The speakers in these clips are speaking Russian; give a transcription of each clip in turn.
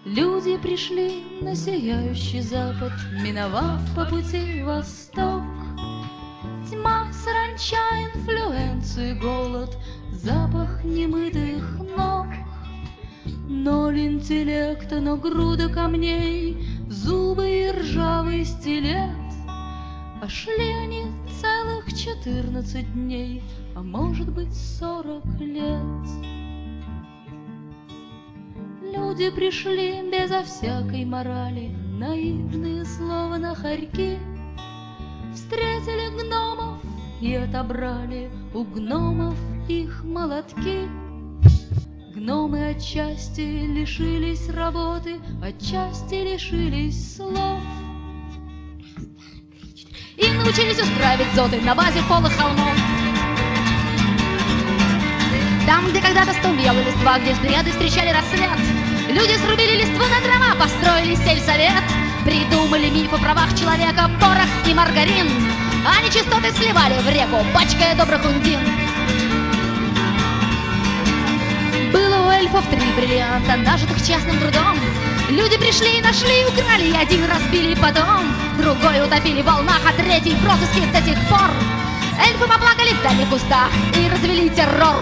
Люди пришли на сияющий запад, миновав по пути восток. Тьма, саранча, инфлюенции, голод, запах немытых ног. Ноль интеллекта, но груда камней, зубы и ржавый стилет. А шли они целых 14 дней, а может быть 40 лет. Люди пришли безо всякой морали, наивные словно хорьки. Встретили гномов и отобрали у гномов их молотки. Гномы отчасти лишились работы, отчасти лишились слов. И научились устраивать дзоты на базе полых холмов. Там, где когда-то стумела листва, где взгляды встречали рассвет, люди срубили листву на дрова, построили сельсовет. Придумали миф о правах человека, порох и маргарин. А нечистоты сливали в реку, пачкая добрых ундин. Было у эльфов 3 бриллианта, нажитых частным трудом. Люди пришли и нашли, украли, и один разбили потом. Другой утопили в волнах, а третий в розыске до сих пор. Эльфы поплакали в дальних кустах и развели террор.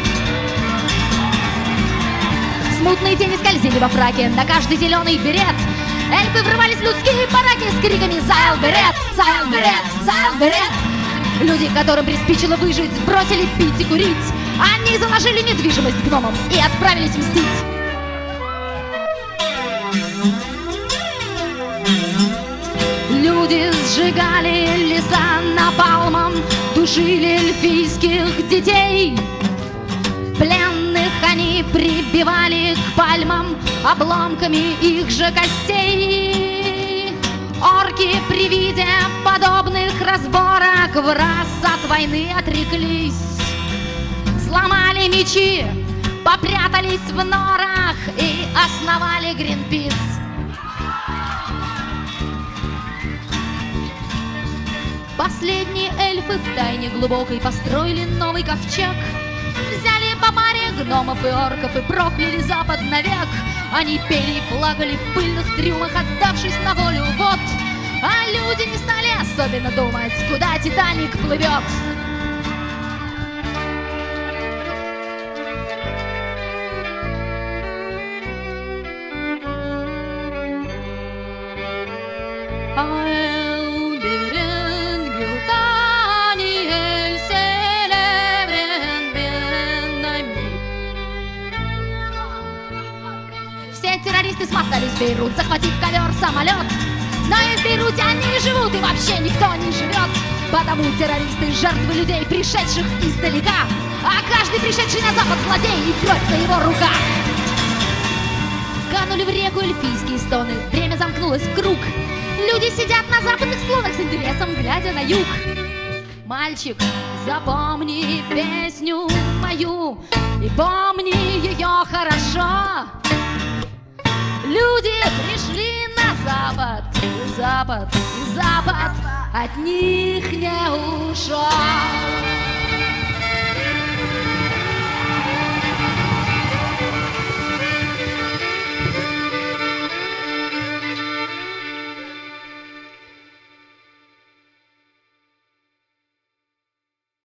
Смутные тени скользили во фраке на каждый зеленый берет. Эльфы врывались в людские бараки с криками «Зайл берет! Зайл берет! Зайл берет!». Люди, которым приспичило выжить, бросили пить и курить. Они заложили недвижимость гномам и отправились мстить. Люди сжигали леса напалмом, душили эльфийских детей. Пленных они прибивали к пальмам обломками их же костей. Орки при виде подобных разборок в раз от войны отреклись. Сломали мечи, попрятались в норах и основали Гринпис. Последние эльфы в тайне глубокой построили новый ковчег. Взяли по паре гномов и орков и прокляли Запад навек. Они пели и плакали в пыльных трюмах, отдавшись на волю вод. А люди не стали особенно думать, куда Титаник плывет. Террористы смотались в Бейрут, захватив ковер-самолет. Но и в Бейруте они живут, и вообще никто не живет. Потому террористы жертвы людей, пришедших издалека. А каждый пришедший на запад злодей, и кровь на его руках. Канули в реку эльфийские стоны, время замкнулось в круг. Люди сидят на западных склонах с интересом, глядя на юг. Мальчик, запомни песню мою и помни ее хорошо. Люди пришли на запад, и запад, и запад от них не ушел.